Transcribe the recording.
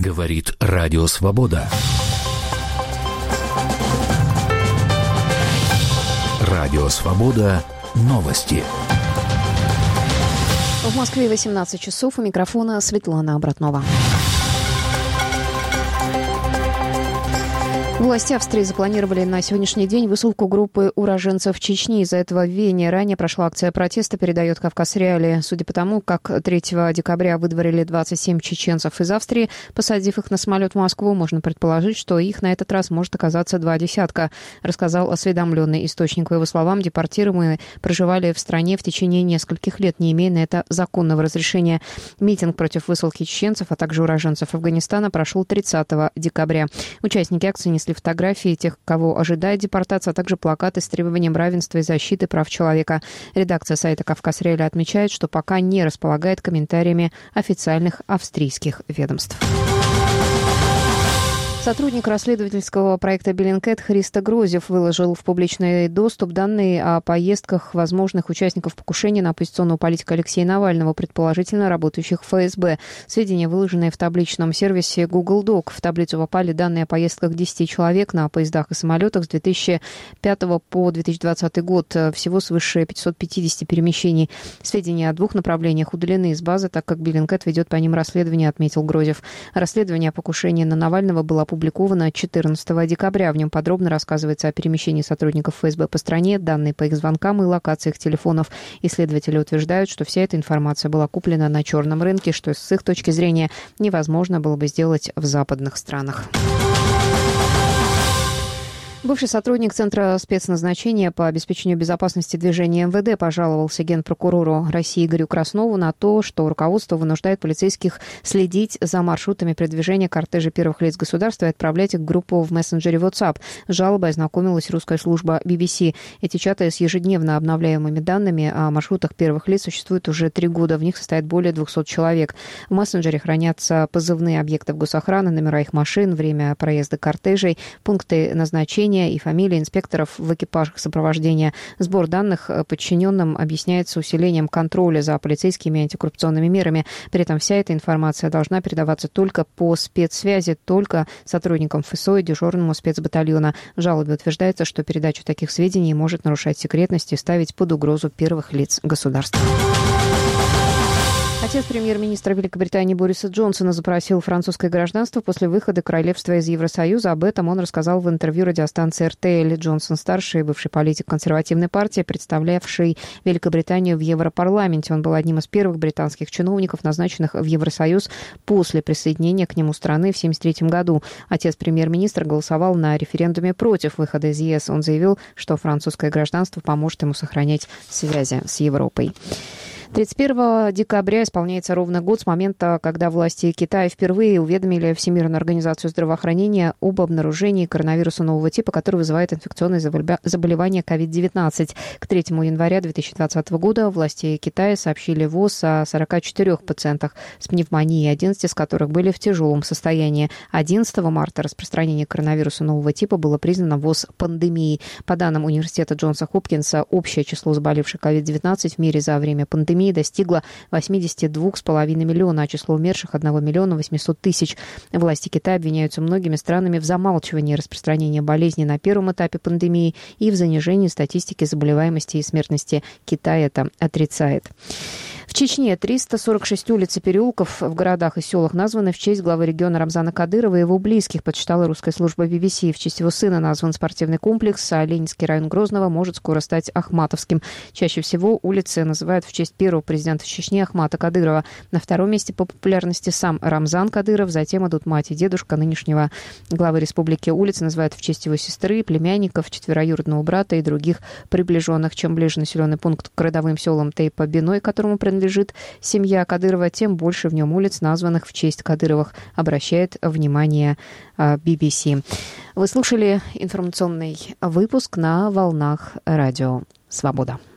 Говорит Радио Свобода. Радио Свобода. Новости. В Москве 18 часов. У микрофона Светлана Обратнова. Власти Австрии запланировали на сегодняшний день высылку группы уроженцев Чечни. Из-за этого в Вене ранее прошла акция протеста, передает Кавказ Реалии. Судя по тому, как 3 декабря выдворили 27 чеченцев из Австрии, посадив их на самолет в Москву, можно предположить, что их на этот раз может оказаться 20, рассказал осведомленный источник. По его словам, депортируемые проживали в стране в течение нескольких лет, не имея на это законного разрешения. Митинг против высылки чеченцев, а также уроженцев Афганистана прошел 30 декабря. Участники акции несли фотографии тех, кого ожидает депортация, а также плакаты с требованием равенства и защиты прав человека. Редакция сайта «Кавказ Реалии» отмечает, что пока не располагает комментариями официальных австрийских ведомств. Сотрудник расследовательского проекта Bellingcat Христо Грозев выложил в публичный доступ данные о поездках возможных участников покушения на оппозиционного политика Алексея Навального, предположительно работающих в ФСБ. Сведения, выложенные в табличном сервисе Google Doc. В таблицу попали данные о поездках 10 человек на поездах и самолетах с 2005 по 2020 год. Всего свыше 550 перемещений. Сведения о 2 направлениях удалены из базы, так как Bellingcat ведет по ним расследование, отметил Грозев. Расследование о покушении на Навального было опубликовано 14 декабря. В нем подробно рассказывается о перемещении сотрудников ФСБ по стране, данные по их звонкам и локациях телефонов. Исследователи утверждают, что вся эта информация была куплена на черном рынке, что с их точки зрения невозможно было бы сделать в западных странах. Бывший сотрудник Центра спецназначения по обеспечению безопасности движения МВД пожаловался генпрокурору России Игорю Краснову на то, что руководство вынуждает полицейских следить за маршрутами передвижения кортежа первых лиц государства и отправлять их в группу в мессенджере WhatsApp. С жалобой ознакомилась русская служба BBC. Эти чаты с ежедневно обновляемыми данными о маршрутах первых лиц существуют уже 3 года. В них состоит более 200 человек. В мессенджере хранятся позывные объектов госохраны, номера их машин, время проезда кортежей, пункты назначения и фамилии инспекторов в экипажах сопровождения. Сбор данных подчиненным объясняется усилением контроля за полицейскими и антикоррупционными мерами. При этом вся эта информация должна передаваться только по спецсвязи, только сотрудникам ФСО и дежурному спецбатальона. В жалобе утверждается, что передача таких сведений может нарушать секретность и ставить под угрозу первых лиц государства. Отец премьер-министра Великобритании Бориса Джонсона запросил французское гражданство после выхода королевства из Евросоюза. Об этом он рассказал в интервью радиостанции РТЛ. Джонсон-старший, бывший политик консервативной партии, представлявший Великобританию в Европарламенте. Он был одним из первых британских чиновников, назначенных в Евросоюз после присоединения к нему страны в 1973 году. Отец премьер-министра голосовал на референдуме против выхода из ЕС. Он заявил, что французское гражданство поможет ему сохранять связи с Европой. 31 декабря исполняется ровно год с момента, когда власти Китая впервые уведомили Всемирную организацию здравоохранения об обнаружении коронавируса нового типа, который вызывает инфекционное заболевание COVID-19. К 3 января 2020 года власти Китая сообщили ВОЗ о 44 пациентах с пневмонией, 11 из которых были в тяжелом состоянии. 11 марта распространение коронавируса нового типа было признано ВОЗ пандемией. По данным университета Джонса Хопкинса, общее число заболевших COVID-19 в мире за время пандемии достигла 82,5 миллиона, а число умерших 1 миллиона 800 тысяч. Власти Китая обвиняются многими странами в замалчивании распространения болезни на первом этапе пандемии и в занижении статистики заболеваемости и смертности. Китай это отрицает. В Чечне 346 улиц и переулков в городах и селах названы в честь главы региона Рамзана Кадырова и его близких, подсчитала русская служба BBC. В честь его сына назван спортивный комплекс, а Ленинский район Грозного может скоро стать Ахматовским. Чаще всего улицы называют в честь первого президента Чечни Ахмата Кадырова. На втором месте по популярности сам Рамзан Кадыров, затем идут мать и дедушка нынешнего главы республики. Улицы называют в честь его сестры, племянников, четвероюродного брата и других приближенных. Чем ближе населенный пункт к родовым селам Тейпа-Биной, которому принадлежит семья Кадырова, тем больше в нем улиц, названных в честь Кадыровых, обращает внимание BBC. Вы слушали информационный выпуск на волнах Радио Свобода.